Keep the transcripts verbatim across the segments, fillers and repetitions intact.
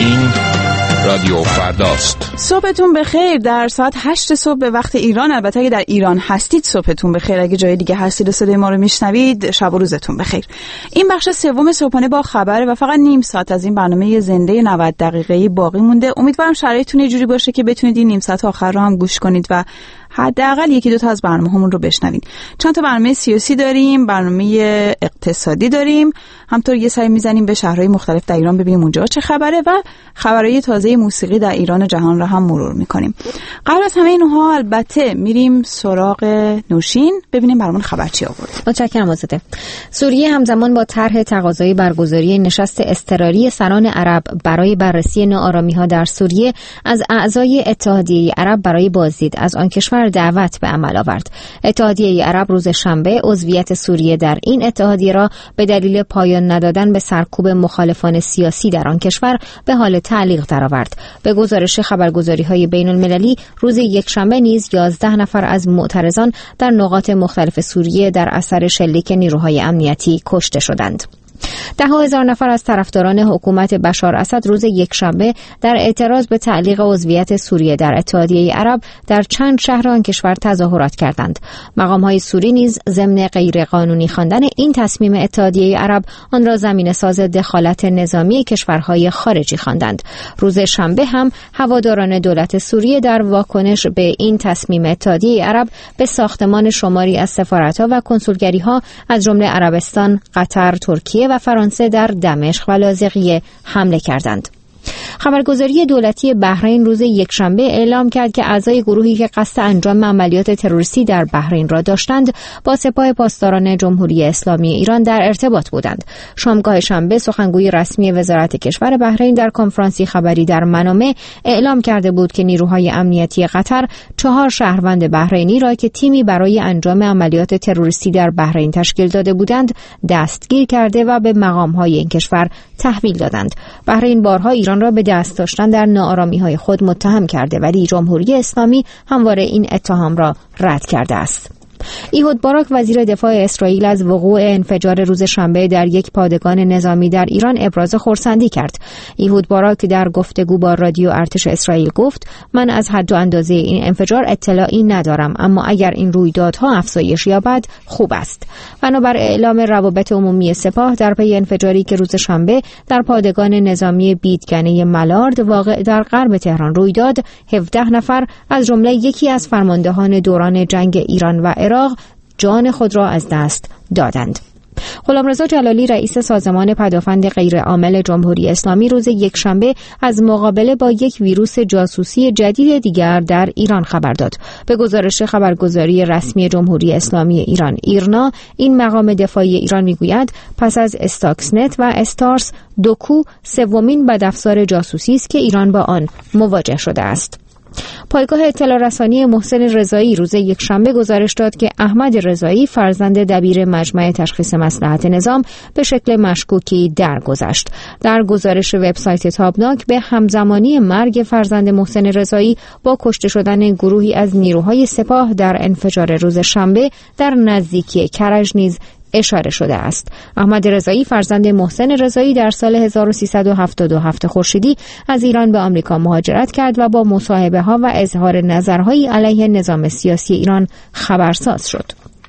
این رادیو فرداست. صبحتون بخیر. در ساعت هشت صبح به وقت ایران، البته اگه در ایران هستید صبحتون بخیر، اگه جای دیگه هستید و صدای ما رو میشنوید شب و روزتون بخیر. این بخش سوم صبحانه با خبره و فقط نیم ساعت از این برنامه زنده نود دقیقه‌ای باقی مونده. امیدوارم شرایطتون یه جوری باشه که بتونید این نیم ساعت آخر رو هم گوش کنید و حداقل یکی دو تا از برنامه‌هامون رو بشنوید. چند تا برنامه سیاسی داریم، برنامه اقتصادی داریم، همطور یه سری میزنیم به شهرهای مختلف در ایران ببینیم اونجا چه خبره و خبرهای تازه موسیقی در ایران و جهان رو هم مرور میکنیم. قبل از همه اینها البته میریم سراغ نوشین ببینیم برامون خبر چی آورد. متشکرم آزاده. سوریه همزمان با طرح تقاضای برگزاری نشست اضطراری سران عرب برای بررسی ناآرامی‌ها در سوریه از اعضای اتحادیه عرب برای بازدید از آن کشور دعوت به عمل آورد. اتحادیه عرب روز شنبه عضویت سوریه در این اتحادیه را به دلیل پایان ندادن به سرکوب مخالفان سیاسی در آن کشور به حال تعلیق درآورد. به گزارش خبرگزاری‌های بین‌المللی روز یکشنبه نیز یازده نفر از معترضان در نقاط مختلف سوریه در اثر شلیک نیروهای امنیتی کشته شدند. ده هزار نفر از طرفداران حکومت بشار اسد روز یکشنبه در اعتراض به تعلیق عضویت سوریه در اتحادیه عرب در چند شهر آن کشور تظاهرات کردند. مقام‌های سوری نیز ضمن غیرقانونی خواندن این تصمیم اتحادیه عرب آن را زمینه‌ساز دخالت نظامی کشورهای خارجی خواندند. روز شنبه هم هواداران دولت سوریه در واکنش به این تصمیم اتحادیه عرب به ساختمان شماری از سفارت‌ها و کنسولگری‌ها از جمله عربستان، قطر، ترکیه و فرانسه در دمشق و لاذقیه حمله کردند. خبرگزاری دولتی بحرین روز یکشنبه اعلام کرد که اعضای گروهی که قصد انجام عملیات تروریستی در بحرین را داشتند با سپاه پاسداران جمهوری اسلامی ایران در ارتباط بودند. شامگاه شنبه سخنگوی رسمی وزارت کشور بحرین در کنفرانسی خبری در منامه اعلام کرده بود که نیروهای امنیتی قطر چهار شهروند بحرینی را که تیمی برای انجام عملیات تروریستی در بحرین تشکیل داده بودند دستگیر کرده و به مقام‌های این کشور تحویل دادند. بحرین بارها ایران را به دست داشتن در ناآرامی‌های خود متهم کرده ولی جمهوری اسلامی همواره این اتهام را رد کرده است. ایهود باراک وزیر دفاع اسرائیل از وقوع انفجار روز شنبه در یک پادگان نظامی در ایران ابراز خرسندی کرد. ایهود باراک در گفتگو با رادیو ارتش اسرائیل گفت: من از حد و اندازه این انفجار اطلاعی ندارم، اما اگر این رویدادها افزایش یابد خوب است. بنابر اعلام روابط عمومی سپاه در پی انفجاری که روز شنبه در پادگان نظامی بیدگنه ملارد واقع در غرب تهران روی داد، هفده نفر از جمله یکی از فرماندهان دوران جنگ ایران و عراق جان خود را از دست دادند. غلامرضا جلالی رئیس سازمان پدافند غیرعامل جمهوری اسلامی روز یکشنبه از مقابله با یک ویروس جاسوسی جدید دیگر در ایران خبر داد. به گزارش خبرگزاری رسمی جمهوری اسلامی ایران ایرنا، این مقام دفاعی ایران میگوید پس از استاکسنت و استارس، دوکو سومین بدافزار جاسوسی است که ایران با آن مواجه شده است. پایگاه اطلاع رسانی محسن رضایی روز یکشنبه گزارش داد که احمد رضایی فرزند دبیر مجمع تشخیص مصلحت نظام به شکل مشکوکی درگذشت. در گزارش وبسایت تابناک به همزمانی مرگ فرزند محسن رضایی با کشته شدن گروهی از نیروهای سپاه در انفجار روز شنبه در نزدیکی کرج نیز اشاره شده است. احمد رضایی فرزند محسن رضایی در سال هزار و سیصد و هفتاد و هفت خورشیدی از ایران به آمریکا مهاجرت کرد و با مصاحبه‌ها و اظهار نظرهایی علیه نظام سیاسی ایران خبرساز شد.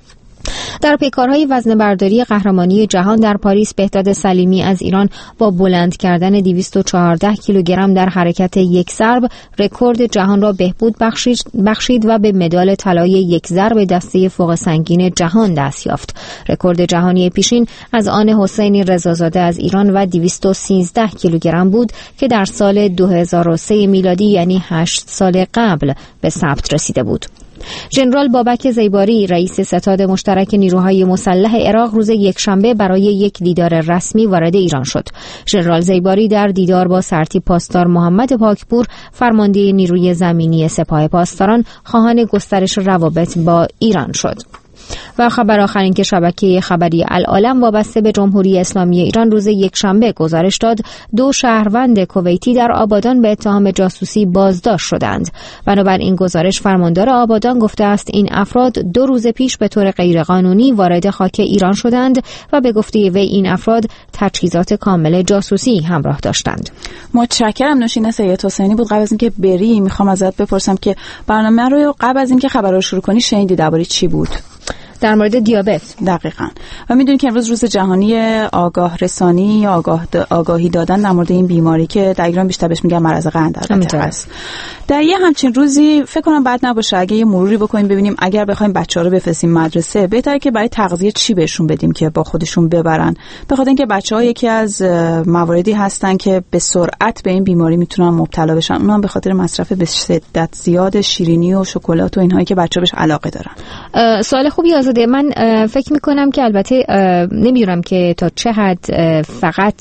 در پیکارهای وزنه‌برداری قهرمانی جهان در پاریس، بهداد سلیمی از ایران با بلند کردن دویست و چهارده کیلوگرم در حرکت یک ضرب رکورد جهان را بهبود بخشید و به مدال طلای یک ضرب دسته فوق سنگین جهان دست یافت. رکورد جهانی پیشین از آن حسین رضازاده از ایران و دویست و سیزده کیلوگرم بود که در سال دو هزار و سه میلادی یعنی هشت سال قبل به ثبت رسیده بود. ژنرال بابک زیباری رئیس ستاد مشترک نیروهای مسلح عراق روز یکشنبه برای یک دیدار رسمی وارد ایران شد. ژنرال زیباری در دیدار با سرتیپ پاسدار محمد پاکپور فرمانده نیروی زمینی سپاه پاسداران خواهان گسترش روابط با ایران شد. و خبر آخر این که شبکه خبری العالم وابسته به جمهوری اسلامی ایران روز یکشنبه گزارش داد دو شهروند کویتی در آبادان به اتهام جاسوسی بازداشت شدند. بنابراین گزارش فرماندار آبادان گفته است این افراد دو روز پیش به طور غیرقانونی وارد خاک ایران شدند و به گفته وی این افراد تجهیزات کامل جاسوسی همراه داشتند. متشکرم. نوشین سید حسینی بود. قبل از اینکه بری میخوام ازت بپرسم که برنامه رو قبل از اینکه خبر رو شروع کنی شنیدی درباره چی بود؟ در مورد دیابت. دقیقاً. و میدونی که امروز روز جهانی آگاه رسانی یا آگاه آگاهی دادن در مورد این بیماری که در ایران بیشتر بهش میگن مرض قند است. در یه همچین روزی فکر کنم بد نباشه اگه یه مروری بکنیم ببینیم اگر بخوایم بچه‌ها رو بفرستیم مدرسه بهتره که برای تغذیه چی بهشون بدیم که با خودشون ببرن. به خاطر اینکه بچه‌ها یکی از مواردی هستن که به سرعت به این بیماری میتونن مبتلا بشن. اونم به خاطر مصرف به شدت زیاد شیرینی و شکلات و اینهایی که بچه‌ها بهش علاقه دارن. سوال خوبی آزاده. من فکر میکنم که البته نمیدونم که تا چه حد فقط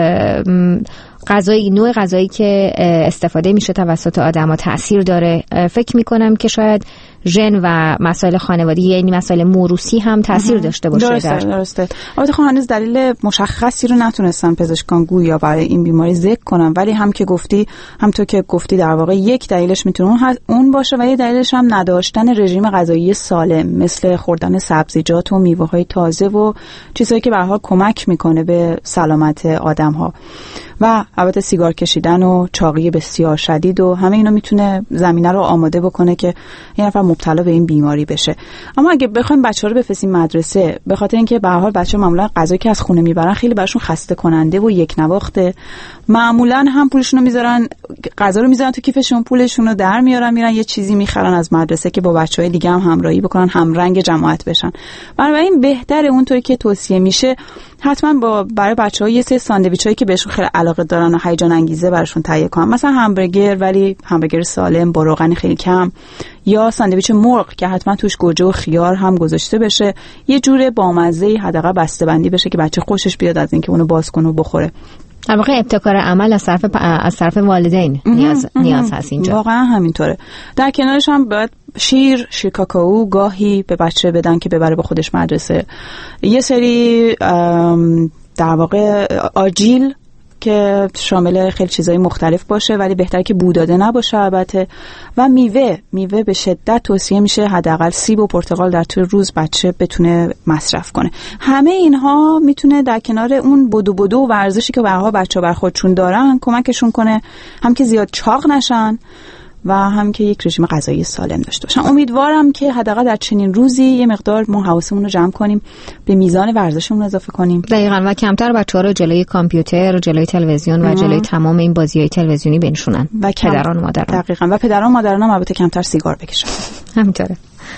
غذایی نوع غذایی که استفاده میشه توسط آدما تأثیر داره. فکر میکنم که شاید ژن و مسائل خانوادگی یعنی مسائل موروثی هم تأثیر داشته باشه. درسته در... درسته. البته خب هنوز دلیل مشخصی رو نتونستن پزشکان گویا برای این بیماری ذکر کنن، ولی هم که گفتی همونطور که گفتی در واقع یک دلیلش میتونه اون باشه و یه دلیلش هم نداشتن رژیم غذایی سالم مثل خوردن سبزیجات و میوه‌های تازه و چیزایی که به هر حال کمک میکنه به سلامت آدم‌ها. و البته سیگار کشیدن و چاقی بسیار شدید و همه اینا میتونه زمینه رو آماده بکنه که یه نفر مبتلا به این بیماری بشه. اما اگه بخوایم بچه‌ها رو بفرستیم مدرسه، به خاطر اینکه به هر حال بچه‌ها معمولا غذایی که از خونه میبرن خیلی براشون خسته کننده و یک نواخته، معمولا هم پولشون رو میذارن غذا رو میذارن تو کیفشون، پولشون رو در میارن میرن یه چیزی میخرن از مدرسه که با بچه‌های دیگه هم همراهی بکنن، همرنگ جماعت بشن. بنابراین بهتره اونطوری که توصیه میشه حتما با برای بچه‌ها یه سری ساندویچایی که بهشون خیلی علاقه دارن و هیجان انگیزه براشون تهیه کنن، مثلا همبرگر ولی همبرگر سالم با روغن خیلی کم، یا ساندویچ مرغ که حتما توش گوجه و خیار هم گذاشته بشه، یه جوره بامزه حداقل بسته‌بندی بشه که بچه خوشش بیاد از اینکه اونو باز کنه و بخوره. در واقع ابتکار عمل از طرف از طرف والدین نیاز نیاز هست اینجا. واقعا همینطوره. در کنارش هم باید شیر شیر کاکائو گاهی به بچه بدن که ببره با خودش مدرسه. یه سری در واقع آجیل که شامل خیلی چیزای مختلف باشه ولی بهتره که بوداده نباشه البته، و میوه میوه به شدت توصیه میشه حداقل سیب و پرتقال در طول روز بچه بتونه مصرف کنه. همه اینها میتونه در کنار اون بدو بدو و ورزشی که برها بچه بر خودشون دارن کمکشون کنه، هم که زیاد چاق نشن و هم که یک رژیم غذایی سالم داشته باشن. امیدوارم که حداقل در چنین روزی یه مقدار ما حواسمون رو جمع کنیم، به میزان ورزشمون اضافه کنیم. دقیقاً. و کمتر بچه‌ها رو جلوی کامپیوتر، جلوی تلویزیون و جلوی تمام این بازی‌های تلویزیونی بنشونن. و کم... پدران و مادران. دقیقاً. و پدران و مادران هم البته کمتر سیگار بکشن. همینطوره.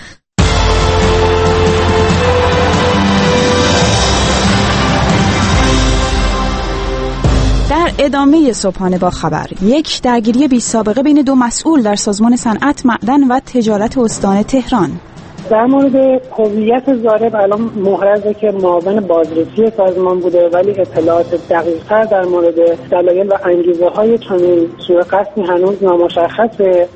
در ادامه صبحانه با خبر، یک درگیری بی سابقه بین دو مسئول در سازمان صنعت، معدن و تجارت استان تهران. در مورد هویت ضارب الان محرزه که معاون بازرسی سازمان بوده، ولی اطلاعات دقیق‌تر در مورد دلایل و انگیزه‌های چنین سوء قصدی هنوز نامشخصه.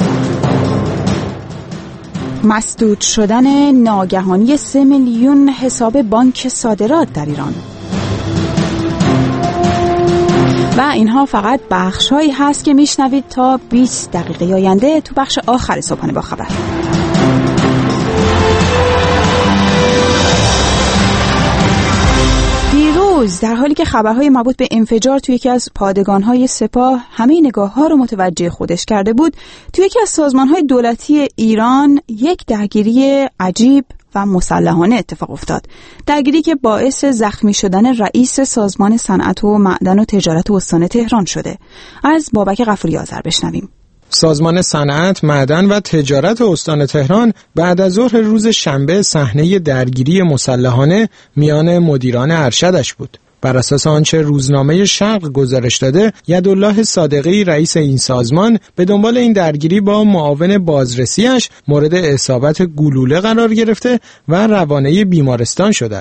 مسدود شدن ناگهانی سه میلیون حساب بانک صادرات در ایران. و اینها فقط بخش‌هایی هست که میشنوید تا بیست دقیقه آینده تو بخش آخر صبحانه با خبر. دیروز در حالی که خبرهای مربوط به انفجار توی یکی از پادگان‌های سپاه همه نگاه‌ها رو متوجه خودش کرده بود، توی یکی از سازمان‌های دولتی ایران یک درگیری عجیب و مسلحانه اتفاق افتاد. درگیری که باعث زخمی شدن رئیس سازمان صنعت و معدن و تجارت استان تهران شده. از بابک غفوری آذر بشنویم. سازمان صنعت، معدن و تجارت استان تهران بعد از ظهر روز شنبه صحنه درگیری مسلحانه میان مدیران ارشدش بود. بر اساس آنچه روزنامه شرق گزارش داده، یدالله صادقی رئیس این سازمان به دنبال این درگیری با معاون بازرسیش مورد اصابت گلوله قرار گرفته و روانه بیمارستان شده است.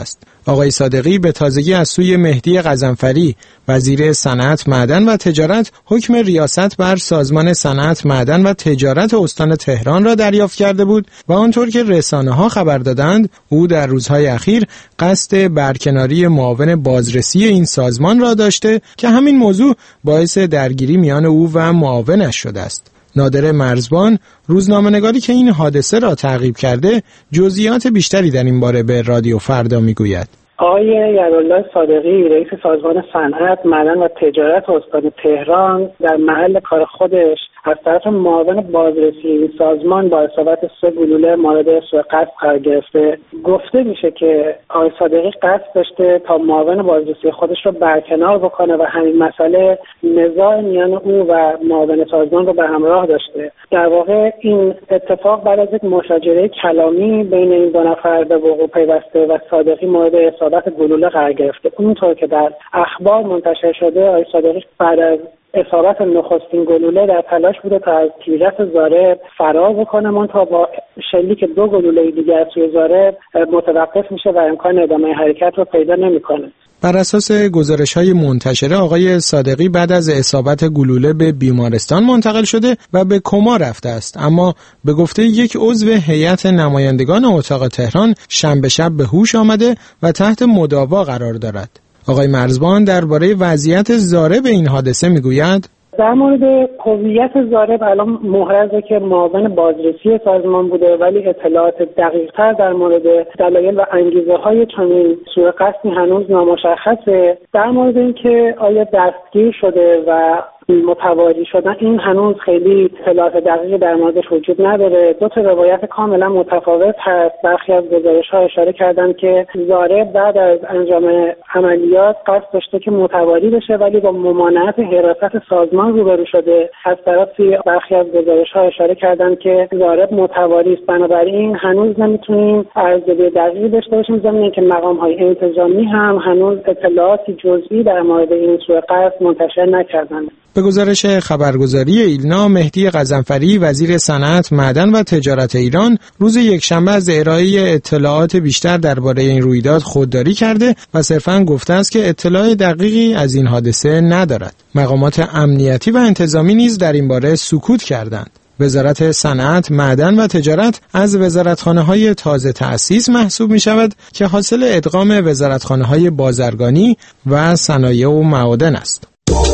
آقای صادقی به تازگی از سوی مهدی غضنفری وزیر صنعت، معدن و تجارت حکم ریاست بر سازمان صنعت، معدن و تجارت استان تهران را دریافت کرده بود و آنطور که رسانه‌ها خبر دادند او در روزهای اخیر قصد برکناری معاون بازرسی این سازمان را داشته که همین موضوع باعث درگیری میان او و معاونش شده است. نادر مرزبان، روزنامه‌نگاری که این حادثه را تعقیب کرده، جزئیات بیشتری در این باره به رادیو فردا میگوید. آقای یرالله صادقی رئیس سازمان صنعت، معدن و تجارت استان تهران در محل کار خودش از طرف معاون بازرسی این سازمان با اصابت سه گلوله مورد سوء قصد قرار گرفته. گفته میشه که آقای صادقی قصد داشته تا معاون بازرسی خودش رو برکنار بکنه و همین مسئله نزاع میان او و معاون سازمان رو به همراه داشته. در واقع این اتفاق بعد از یک مشاجره کلامی بین این دو نفر به وقوع پیوسته و صادقی مورد اصابت گلوله قرار گرفته. اونطور که در اخبار منتشر شده، آقای صادقی بعد از اصابت نخستین گلوله در تلاش بوده تا از تیرت ضارب فرار بکنه، منتها با شلیک دو گلوله دیگر از سوی ضارب متوقف میشه و امکان ادامه حرکت رو پیدا نمیکنه. بر اساس گزارش‌های منتشره، آقای صادقی بعد از اصابت گلوله به بیمارستان منتقل شده و به کما رفته است، اما به گفته یک عضو هیئت نمایندگان اتاق تهران شنبه شب به هوش آمده و تحت مداوا قرار دارد. آقای مرزبان درباره وضعیت ضارب این حادثه میگوید: در مورد هویت ضارب الان محرزه که معاون بازرسی سازمان بوده، ولی اطلاعات دقیق‌تر در مورد دلایل و انگیزه‌های چنین سوء قصدی هنوز نامشخصه. در مورد اینکه آیا دستگیر شده و متواری شدن، این هنوز خیلی اطلاعات دقیقی در موردش وجود نداره. دو تا روایت کاملا متفاوت هست. برخی از گزارش‌ها اشاره کردن که ضارب بعد از انجام عملیات قصد داشته که متواری بشه، ولی با ممانعت حراست سازمان روبرو شده. از طرفی برخی از گزارش‌ها اشاره کردن که ضارب متواری است. بنابراین هنوز نمیتونیم ارزیابی دقیقی داشته باشیم، ضمن اینکه مقام‌های انتظامی هم هنوز اطلاعاتی جزئی در مورد این سوء قصد منتشر نکردند. به گزارش خبرگزاری ایلنا، مهدی غضنفری وزیر صنعت، معدن و تجارت ایران روز یکشنبه از ارائه اطلاعات بیشتر درباره این رویداد خودداری کرده و صرفاً گفته است که اطلاع دقیقی از این حادثه ندارد. مقامات امنیتی و انتظامی نیز در این باره سکوت کردند. وزارت صنعت، معدن و تجارت از وزارتخانه‌های تازه تأسیس محسوب می‌شود که حاصل ادغام وزارتخانه‌های بازرگانی و صنایع و معادن است.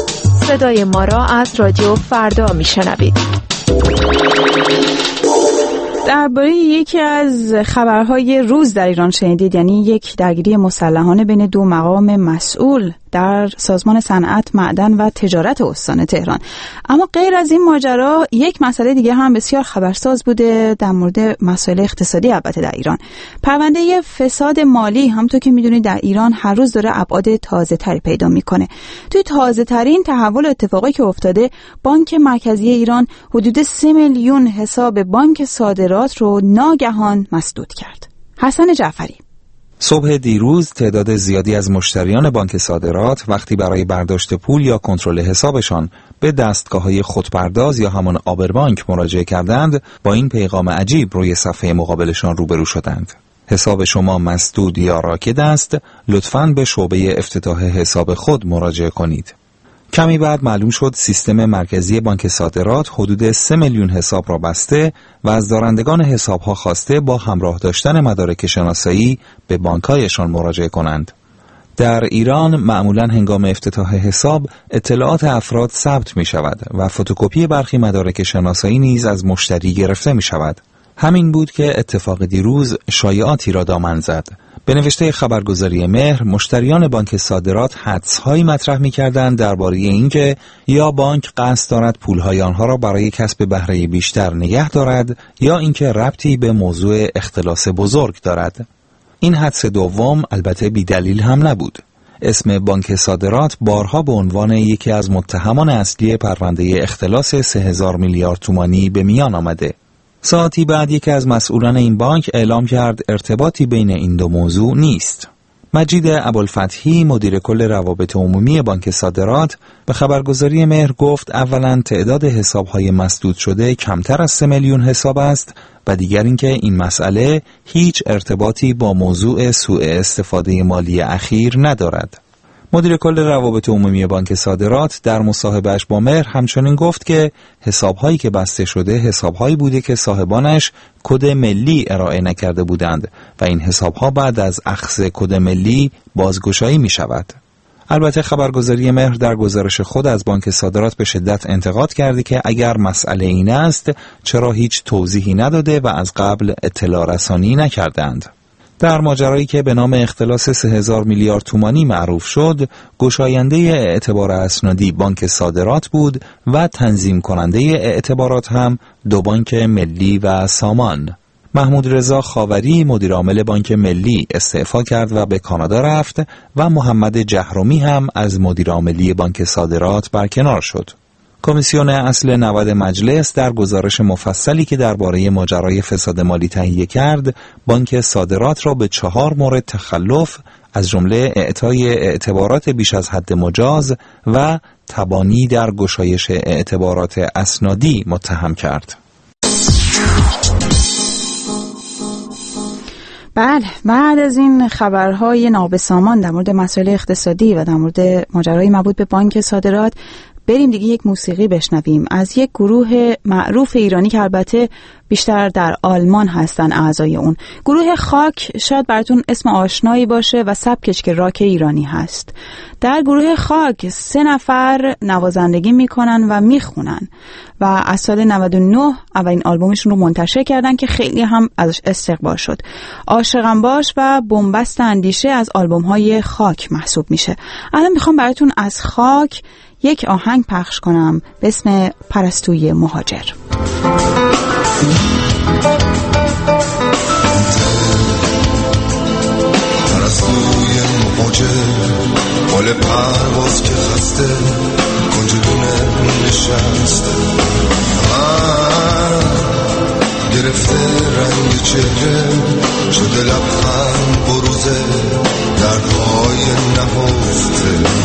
صدای ما را از رادیو فردا میشنوید. درباره یکی از خبرهای روز در ایران شنیدید، یعنی یک درگیری مسلحانه بین دو مقام مسئول در سازمان صنعت، معدن و تجارت استان تهران. اما غیر از این ماجرا یک مسئله دیگه هم بسیار خبرساز بوده در مورد مسائل اقتصادی البته در ایران. پرونده فساد مالی همونطور که میدونید در ایران هر روز داره ابعاد تازه تری پیدا میکنه. توی تازه ترین تحول اتفاقی که افتاده، بانک مرکزی ایران حدود سه میلیون حساب بانک صادرات رو ناگهان مسدود کرد. حسن جعفری. صبح دیروز تعداد زیادی از مشتریان بانک صادرات وقتی برای برداشت پول یا کنترل حسابشان به دستگاه‌های خودپرداز یا همان آبربانک مراجعه کردند، با این پیغام عجیب روی صفحه مقابلشان روبرو شدند: حساب شما مسدود یا راکد است، لطفاً به شعبه افتتاح حساب خود مراجعه کنید. کمی بعد معلوم شد سیستم مرکزی بانک صادرات حدود سه میلیون حساب را بسته و از دارندگان حسابها خواسته با همراه داشتن مدارک شناسایی به بانک‌هایشان مراجعه کنند. در ایران معمولاً هنگام افتتاح حساب اطلاعات افراد ثبت می شود و فتوکپی برخی مدارک شناسایی نیز از مشتری گرفته می شود. همین بود که اتفاق دیروز شایعاتی را دامن زد. به نوشته خبرگزاری مهر، مشتریان بانک صادرات حدس‌هایی مطرح می‌کردند درباره اینکه یا بانک قصد دارد پول‌های آنها را برای کسب بهره بیشتر نگه دارد یا اینکه ربطی به موضوع اختلاس بزرگ دارد. این حدس دوم البته بی‌دلیل هم نبود. اسم بانک صادرات بارها به عنوان یکی از متهمان اصلی پرونده اختلاس سه هزار میلیارد تومانی به میان آمده. ساعتی بعد یکی از مسئولان این بانک اعلام کرد ارتباطی بین این دو موضوع نیست. مجید ابوالفتحی مدیر کل روابط عمومی بانک صادرات به خبرگزاری مهر گفت اولا تعداد حساب‌های مسدود شده کمتر از سه میلیون حساب است و دیگر اینکه این مسئله هیچ ارتباطی با موضوع سوء استفاده مالی اخیر ندارد. مدیر کل روابط عمومی بانک صادرات در مصاحبهش با مهر همچنین گفت که حساب‌هایی که بسته شده حساب‌هایی بوده که صاحبانش کد ملی ارائه نکرده بودند و این حساب‌ها بعد از اخذ کد ملی بازگشایی می‌شود. البته خبرگزاری مهر در گزارش خود از بانک صادرات به شدت انتقاد کرده که اگر مسئله این است چرا هیچ توضیحی نداده و از قبل اطلاع رسانی نکردند. در ماجرایی که به نام اختلاس سه هزار میلیارد تومانی معروف شد، گشاینده اعتبار اسنادی بانک صادرات بود و تنظیم کننده اعتبارات هم دو بانک ملی و سامان. محمود رضا خاوری مدیر عامل بانک ملی استعفا کرد و به کانادا رفت و محمد جهرومی هم از مدیر عاملی بانک صادرات برکنار شد. کمیسیون اصل نود مجلس در گزارش مفصلی که درباره ماجرای فساد مالی تهیه کرد، بانک صادرات را به چهار مورد تخلف از جمله اعطای اعتبارات بیش از حد مجاز و تبانی در گشایش اعتبارات اسنادی متهم کرد. بله، بعد از این خبرهای نابسامان در مورد مسائل اقتصادی و در مورد ماجرای مربوط به بانک صادرات، بریم دیگه یک موسیقی بشنویم از یک گروه معروف ایرانی که البته بیشتر در آلمان هستن اعضای اون. گروه خاک شاید براتون اسم آشنایی باشه و سبکش که راک ایرانی هست. در گروه خاک سه نفر نوازندگی میکنن و میخونن و از سال نود و نه اولین آلبومشون رو منتشر کردن که خیلی هم ازش استقبال شد. عاشقم باش و بنبست اندیشه از آلبوم‌های خاک محسوب میشه. الان میخوام براتون از خاک یک آهنگ پخش کنم به اسم پرستوی مهاجر. پرستوی مهاجر مال پرواز که خسته کنجدونه نشسته، گرفته رنگ چهره شده لبخند بروزه دردهای نهفته.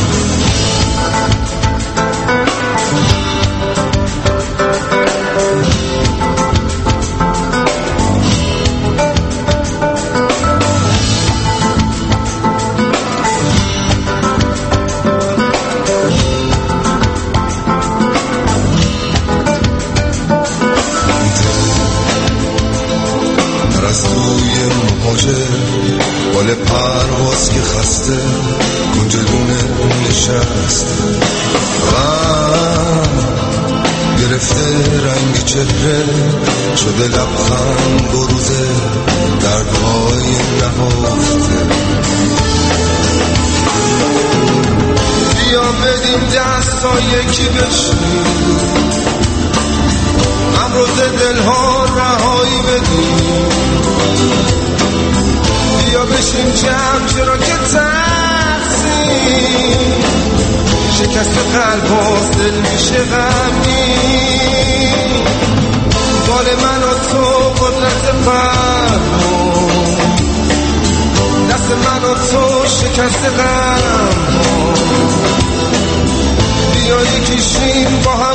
مال پرواز که خسته کنجدونه نشسته، گرفته رنگ چهره شده لبخند بروزه دردهای نهفته. بیا بدیم دستا یکی بشیم، امروز دلها رهایی بدیم. بیا بشیم جمع چرا که تقسیم، شکست قلب و دل میشه غمگین. بال من و تو قدرت فرمان، دست من و تو شکست غم. بیا یکیشیم با هم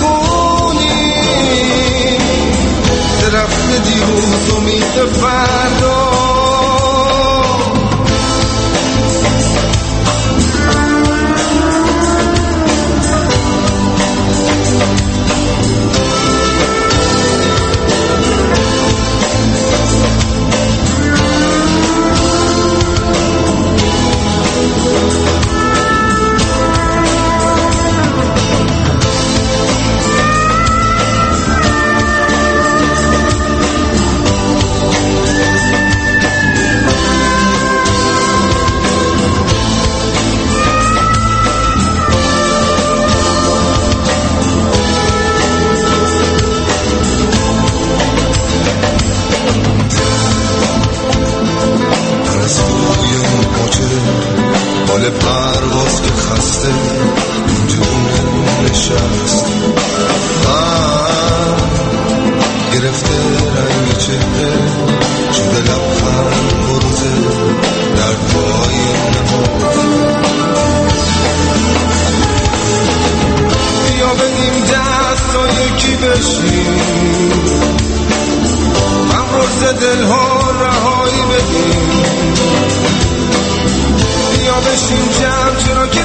بخونیم درفت دیروز امید فردا. چهره شده لبخند بروزه دردهای بشیم دست و یکی بشیم امروز دل ها رهایی بدیم بیا بشیم جمع چرا که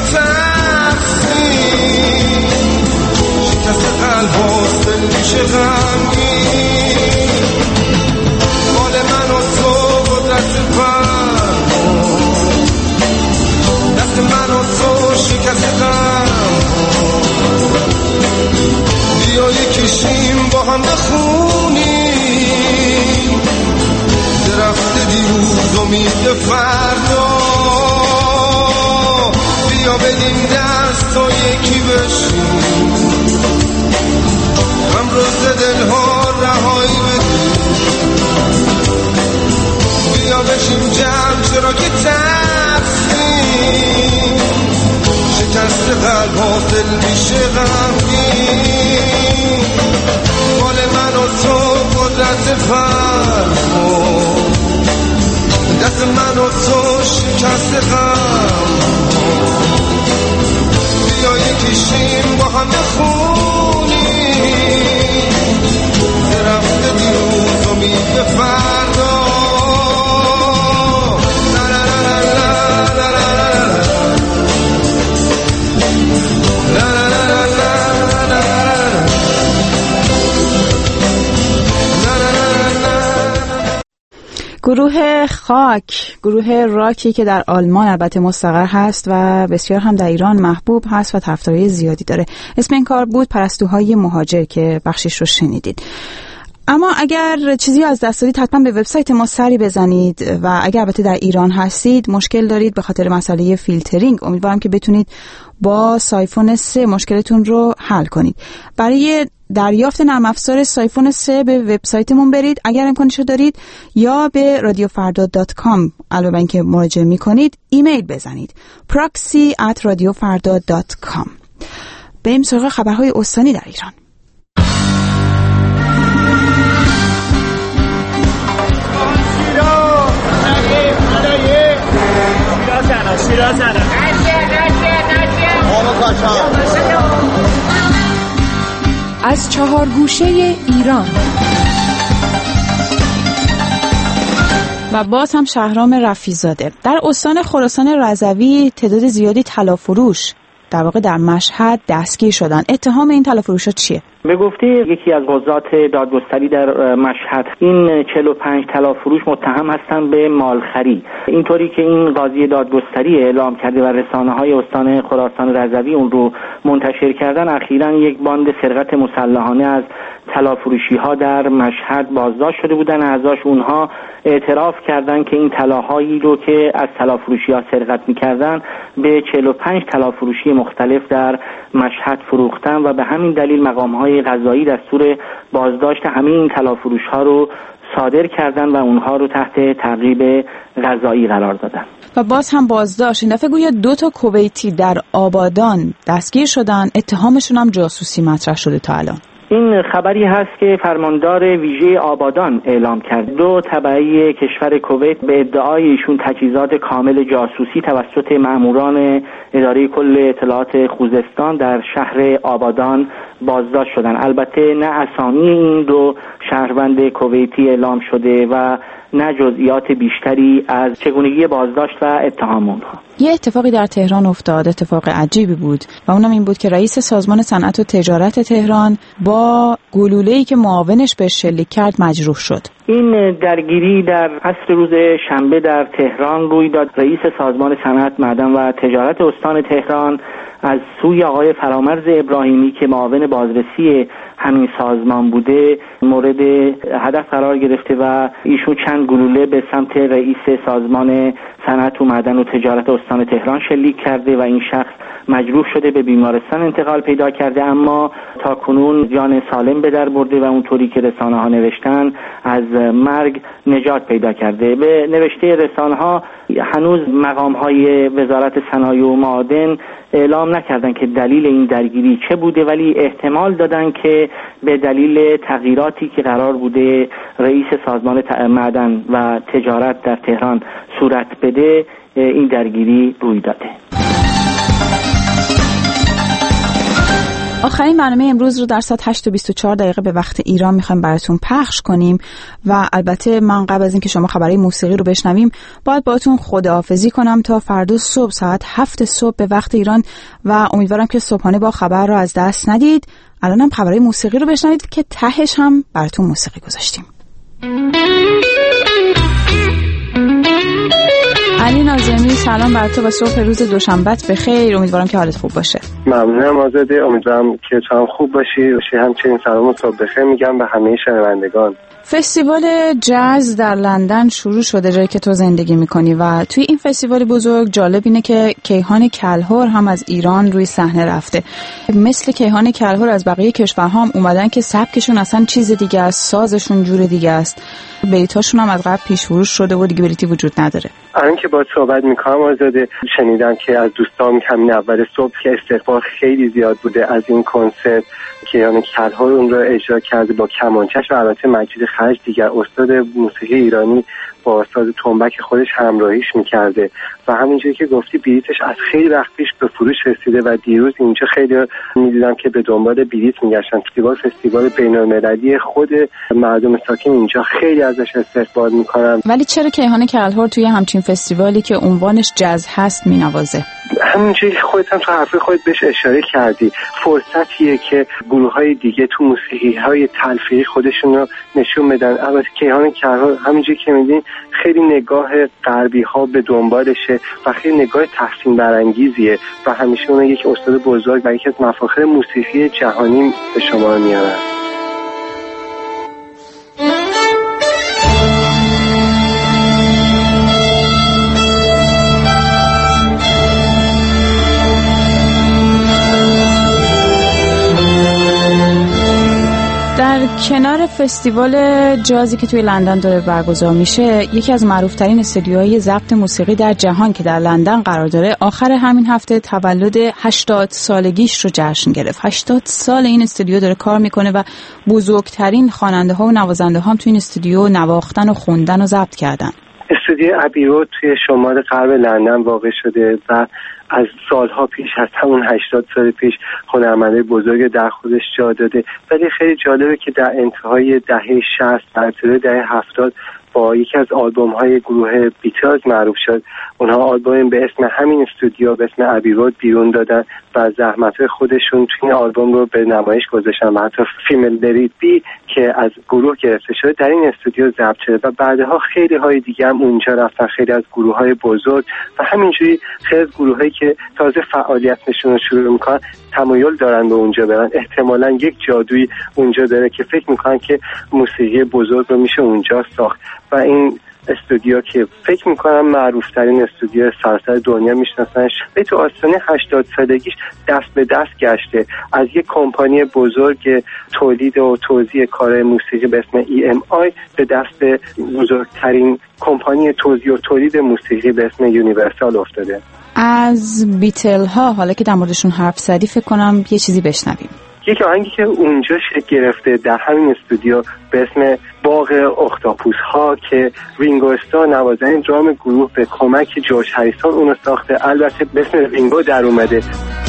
تقسیم شکست قلب هاست دل میشه غمگین مال من و تو قدرت فرما دست من و تو شکست قلب بیا یکیشیم با هم بخونیم درخت دیروز امید فردا بیا بدیم دست و یکی بشیم امروز دل ها رهایی بدیم بیا بشیم جمع چرا که تقسیم شکست قلب ها دل میشه غمگین مال من و تو قدرت فرما دست من و تو شکست غم بیا یکیشیم با هم بخونیم درخت دیروز امید به فردا گروه خاک، گروه راکی که در آلمان البته مستقر هست و بسیار هم در ایران محبوب هست و طرفدارای زیادی داره. اسم این کار بود پرستوهای مهاجر که بخشش رو شنیدید. اما اگر چیزی از دست دادید حتما به وبسایت ما سری بزنید و اگر البته در ایران هستید مشکل دارید به خاطر مسئله فیلترینگ، امیدوارم که بتونید با سایفون سه مشکلتون رو حل کنید. برای دریافت نرم افزار سایفون سه به وبسایتمون برید اگر امکانش دارید یا به رادیو فردا دات کام علاوه اینکه مراجعه میکنید ایمیل بزنید proxy at رادیو فردا دات کام. بریم سراغ خبرهای استانی در ایران. از چهار گوشه ایران و باز هم شهرام رفیع‌زاده. در استان خراسان رضوی تعداد زیادی طلافروش در واقع در مشهد دستگیر شدن. اتهام این طلافروش‌ها چیه؟ به گفته یکی از قضات دادگستری در مشهد این چهل و پنج طلافروش متهم هستند به مالخری. اینطوری که این قاضی دادگستری اعلام کرده و رسانه‌های استان خراسان رضوی اون رو منتشر کردن، اخیراً یک باند سرقت مسلحانه از طلافروشی‌ها در مشهد بازداشت شده بودن. اعضاش اونها اعتراف کردند که این طلاهایی رو که از طلافروشی‌ها سرقت می‌کردن به چهل و پنج طلافروشی مختلف در مشهد فروختن و به همین دلیل مقام‌های قضایی دستور بازداشت همه این طلافروش‌ها رو صادر کردن و اونها رو تحت تعقیب قضایی قرار دادن. و باز هم بازداشت این دفعه گویا دو تا کویتی در آبادان دستگیر شدن، اتهامشون هم جاسوسی مطرح شده تا الان. این خبری هست که فرماندار ویژه آبادان اعلام کرد. دو تبعی کشور کویت به ادعای ایشون تجهیزات کامل جاسوسی توسط ماموران اداره کل اطلاعات خوزستان در شهر آبادان بازداشت شدن. البته نه اسامی این دو شهروند کویتی اعلام شده و نه جزئیات بیشتری از چگونگی بازداشت و اتهام اونها. یه اتفاقی در تهران افتاد، اتفاق عجیبی بود و اونم این بود که رئیس سازمان صنعت و تجارت تهران با گلوله‌ای که معاونش به شلیک کرد مجروح شد. این درگیری در عصر روز شنبه در تهران روی داد. رئیس سازمان صنعت، معدن و تجارت استان تهران از سوی آقای فرامرز ابراهیمی که معاون بازرسی همین سازمان بوده مورد هدف قرار گرفته و ایشون چند گلوله به سمت رئیس سازمان صنعت و معدن و تجارت استان تهران شلیک کرده و این شخص مجروح شده، به بیمارستان انتقال پیدا کرده، اما تا کنون جان سالم به در برده و اونطوری که رسانه ها نوشتن از مرگ نجات پیدا کرده. به نوشته رسانه ها هنوز مقام های وزارت صنایع و معادن اعلام نکردن که دلیل این درگیری چه بوده، ولی احتمال دادن که به دلیل تغییراتی که قرار بوده رئیس سازمان معدن و تجارت در تهران صورت بده این درگیری روی داده. آخرین برنامه امروز رو در ساعت هشت و بیست و چهار دقیقه به وقت ایران میخوایم براتون پخش کنیم و البته من قبل از اینکه شما خبرهای موسیقی رو بشنویم باید باهاتون خداحافظی کنم تا فردا صبح ساعت هفت صبح به وقت ایران و امیدوارم که صبحانه با خبر رو از دست ندید. الانم خبرهای موسیقی رو بشنوید که تهش هم براتون موسیقی گذاشتیم. علی ناظمی، سلام بر تو و صبح روز دوشنبهت بخیر. امیدوارم که حالت خوب باشه. ممنونم آزاده، امیدوارم که تو هم خوب باشی. همچنین سلام و صبح بخیر میگم به همه شنوندگان. فستیوال جاز در لندن شروع شده جایی که تو زندگی میکنی و توی این فستیوال بزرگ جالب اینه که کیهان کلهر هم از ایران روی صحنه رفته. مثل کیهان کلهر از بقیه کشورها هم اومدن که سبکشون اصلا چیز دیگه است، سازشون جور دیگه است. بلیطاشون هم از قبل پیش فروش شده و دیگه بلیطی وجود نداره. الان که با صحبت میکنم آزاده شنیدم که از دوستام همین اول صبح که استقبال خیلی زیاد بوده از این کنسرت. کیهان کلهر اون رو اجرا کرده با کمانچش و البته مجید خرج دیگر استاد موسیقی ایرانی با استاد تنبک خودش همراهیش میکرده و همینجوری که گفتی بلیطش از خیلی وقت پیش به فروش رسیده و دیروز اینجا خیلی میدیدم که به دنبال بلیط میگشتن. فستیوال فستیوال بین‌المللی خود مردم ساکن اینجا خیلی ازش استقبال میکنن. ولی چرا کیهان کلهر توی همچین فستیوالی که عنوانش جاز هست مینوازه؟ همینجوری خودت هم تو حرف خودت بهش اشاره کردی، فرصتیه که گروه‌های دیگه تو موسیقی‌های تلفیقی خودشون رو نشون بدن. البته کیهان کلهر همینجوری که می‌بینی خیلی نگاه غربی‌ها به دنبالشه و خیلی نگاه تحسین برانگیزیه و همیشه اون یک استاد بزرگ و یکی از مفاخر موسیقی جهانی به شما میارن. در کنار فستیوال جازی که توی لندن داره برگزار میشه، یکی از معروف‌ترین استودیوهای ضبط موسیقی در جهان که در لندن قرار داره آخر همین هفته تولد هشتاد سالگیش رو جشن گرفت. هشتاد سال این استودیو داره کار میکنه و بزرگترین خواننده‌ها و نوازنده‌ها هم توی این استودیو نواختن و خوندن و ضبط کردن. استودیو ابی رود توی شمال غرب لندن واقع شده و از سالها پیش، از همون هشتاد سال پیش هنرمندای بزرگ در خودش جا داده. ولی خیلی جالبه که در انتهای دهه شصت در ابتدای دهه هفتاد با یکی از آلبوم‌های گروه بیتلز معروف شد. اونها آلبوم به اسم همین استودیو به اسم ابی رود بیرون دادن و زحمت‌های خودشون توی این آلبوم رو به نمایش گذاشتن و حتی فیلم لریت بی که از گروه گرفته شده در این استودیو ضبط شده و بعدها خیلی های دیگه هم اونجا رفتن، خیلی از گروه‌های بزرگ و همینجوری خیلی از گروهایی که تازه فعالیتشون رو شروع می‌کنن تمایل دارن به اونجا برن. احتمالاً یک جادویی اونجا داره که فکر می‌کنن که موسیقی بزرگ رو میشه اونجا ساخت و این استودیو که فکر میکنم معروف ترین استودیو سراسر دنیا میشناسنش به تو آستانه هشتاد سالگیش دست به دست گشته. از یک کمپانی بزرگ تولید و توزیع کار موسیقی به اسم ای ام آی به دست بزرگترین کمپانی توزیع و تولید موسیقی به اسم یونیورسال افتاده. از بیتل ها حالا که در موردشون حرف زدی فکر کنم یه چیزی بشنویم. یک آهنگی که اونجا شکل گرفته در همین استودیو به اسم باغ اختاپوس ها که رینگو استار نوازنده درام گروه به کمک جورج هریسون اونو ساخته. البته به اسم رینگو در اومده.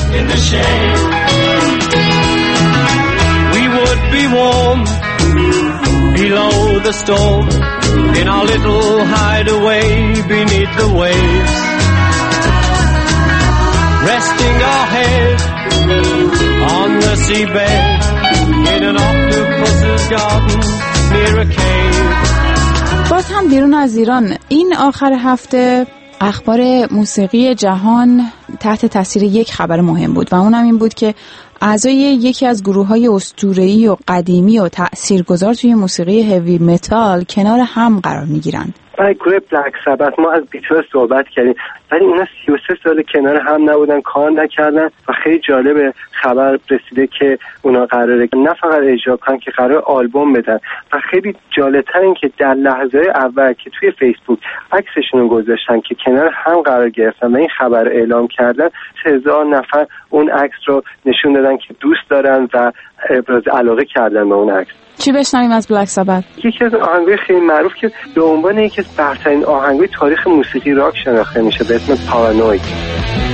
We would be warm below the storm in our little hideaway beneath the waves, resting our head on the seabed in an octopus's garden near a cave. باز هم بیرون از ایران این آخر هفته اخبار موسیقی جهان تحت تاثیر یک خبر مهم بود و اونم این بود که اعضای یکی از گروه‌های اسطوره‌ای و قدیمی و تاثیرگذار توی موسیقی هیوی متال کنار هم قرار می‌گیرند. برای گروه بلک سبت ما از بیتلز صحبت کردیم ولی اینا سی و سه سال کنار هم نبودن، کار نکردن و خیلی جالبه خبر رسیده که اونا قراره نه فقط اجرا کنن که قرار آلبوم بدن و خیلی جالب‌تر این که در لحظه اول که توی فیسبوک عکسشون رو گذاشتن که کنار هم قرار گرفتن و این خبر اعلام کردن هزار نفر اون عکس رو نشون دادن که دوست دارن و ابراز علاقه کردن به اون عکس. چی بشنویم از بلک سبت؟ یکی از آهنگ‌های خیلی معروف که به عنوان یکی از برترین آهنگ‌های تاریخ موسیقی راک شناخته میشه به اسم پارانوید.